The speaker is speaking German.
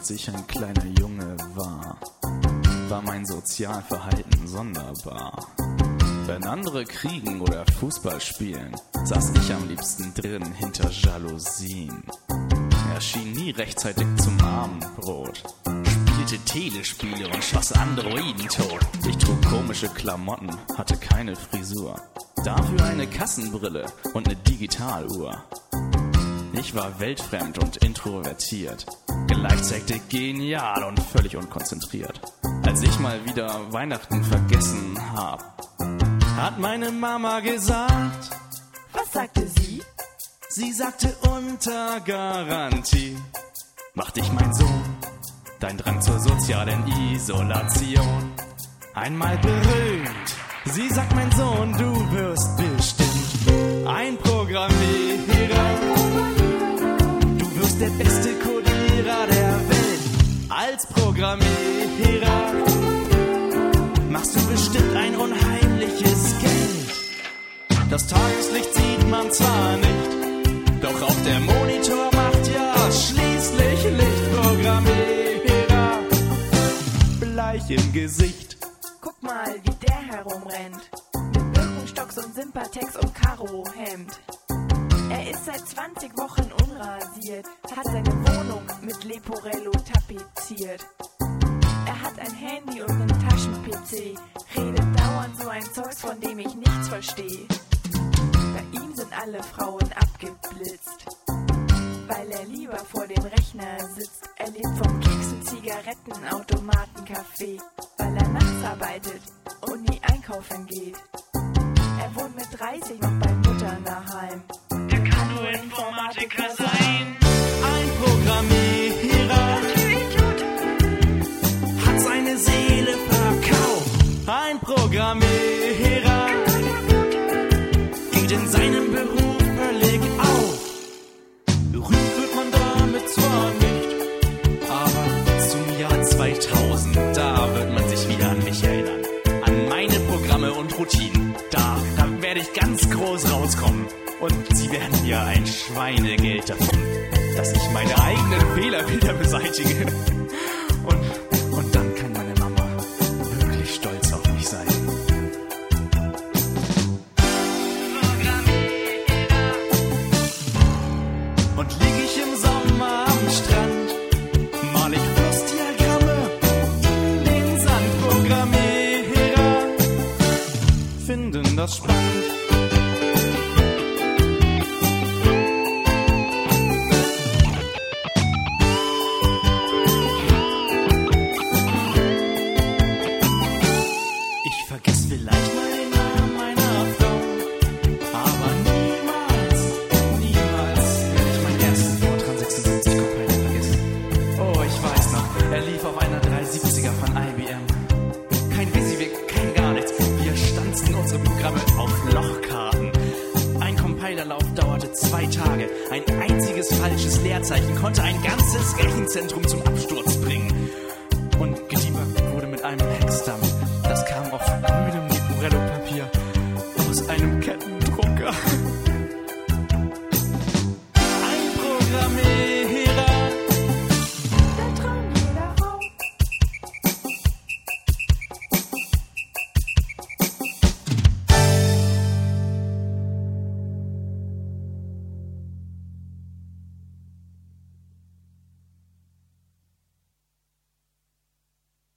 als ich ein kleiner Junge war, war mein Sozialverhalten sonderbar. Wenn andere kriegen oder Fußball spielen, saß ich am liebsten drin hinter Jalousien. Erschien nie rechtzeitig zum Abendbrot, spielte Telespiele und schoss Androiden tot. Ich trug komische Klamotten, hatte keine Frisur, dafür eine Kassenbrille und eine Digitaluhr. Ich war weltfremd und introvertiert, gleichzeitig genial und völlig unkonzentriert. Als ich mal wieder Weihnachten vergessen hab, hat meine Mama gesagt. Was sagte sie? Sie sagte unter Garantie: Mach dich, mein Sohn, dein Drang zur sozialen Isolation einmal berühmt. Sie sagt, mein Sohn, du wirst bestimmt ein Programmierer. Du wirst der beste Codierer der Welt. Als Programmierer machst du bestimmt ein unheimliches Geld. Das Tageslicht sieht man zwar nicht, doch auch der Monitor macht ja schließlich Licht. Programmierer, bleich im Gesicht. Guck mal, wie der herumrennt. Mit Birkenstocks und Sympatex und Karohemd. Er ist seit 20 Wochen unrasiert, hat seine Wohnung mit Leporello tapeziert. Er hat ein Handy und einen Taschen-PC, redet dauernd so ein Zeugs, von dem ich nichts verstehe. Bei ihm sind alle Frauen abgeblitzt, weil er lieber vor dem Rechner sitzt. Er lebt vom Keksen, Zigaretten, Automatencafé, weil er nachts arbeitet und nie einkaufen geht. Er wohnt mit 30 noch bei Mutter daheim. Er kann nur Informatiker sein. Ein Programmierer hat seine Seele verkauft. Ein Programmierer geht in seinem Beruf völlig auf. Berühmt wird man damit zwar nicht, aber zum Jahr 2000, da wird man sich wieder an mich erinnern. An meine Programme und Routinen. Da werde ich ganz groß rauskommen. Und sie werden mir ein Schweinegeld davon, dass ich meine eigenen Fehler wieder beseitige. Und dann kann meine Mama wirklich stolz auf mich sein. Und lieg ich im Sommer am Strand, mal ich Flussdiagramme in den Sand. Programmierer finden das spannend. Ein einziges falsches Leerzeichen konnte ein ganzes Rechenzentrum zum Absturz bringen.